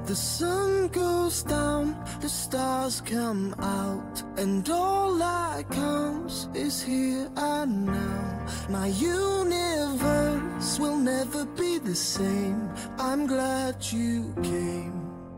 The sun goes down, the stars come out, and all that counts is here and now. My universe will never be the same. I'm glad you came.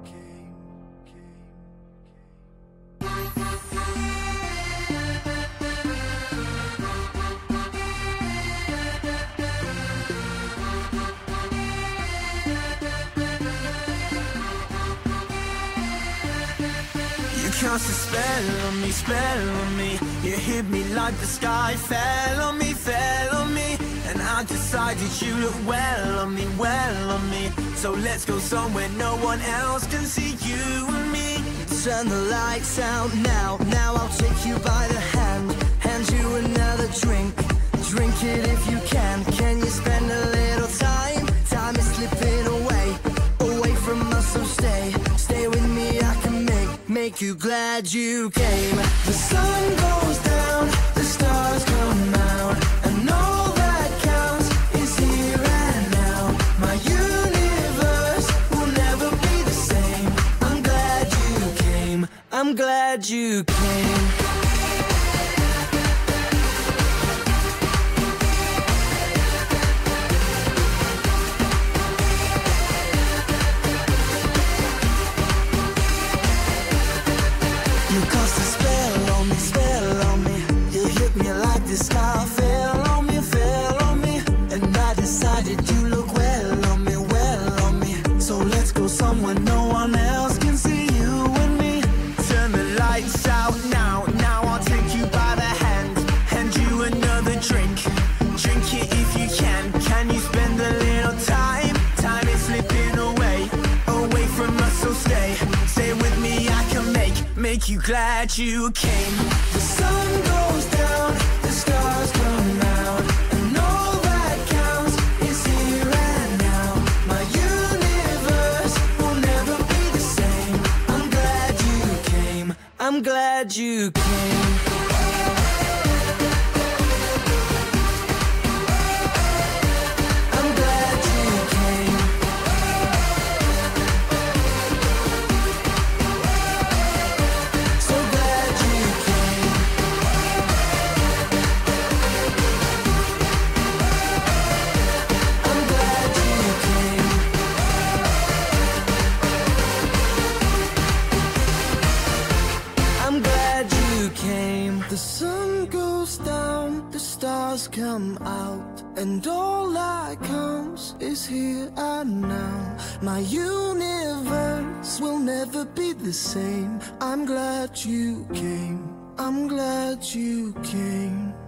Cast a spell on me. You hit me like the sky fell on me. And I decided you look well on me. So let's go somewhere no one else can see you and me. Turn the lights out now. Now I'll take you by the hand. Hand you another drink. Drink it if you can. Can you spend a little time? Time is slipping away from us, so stay with me. I can make you glad you came. The sun goes down, the stars come out, and all that counts is here and now. My universe will never be the same. I'm glad you came. I'm glad you came. You cast a spell on me. You hit me like the sky fell on me. And I decided you look well on me. So let's go somewhere no one else can see you and me. Turn the lights out now. Now I'll take you by the hand. Hand you another drink. Drink it if you can. Can you spend a little time? Time is slipping away from us, so stay with me. I can make you glad you came. The sun goes down, the stars come out, and all that counts is here and now. My universe will never be the same. I'm glad you came. I'm glad you came. The sun goes down, the stars come out, and all that counts is here and now. My universe will never be the same. I'm glad you came. I'm glad you came.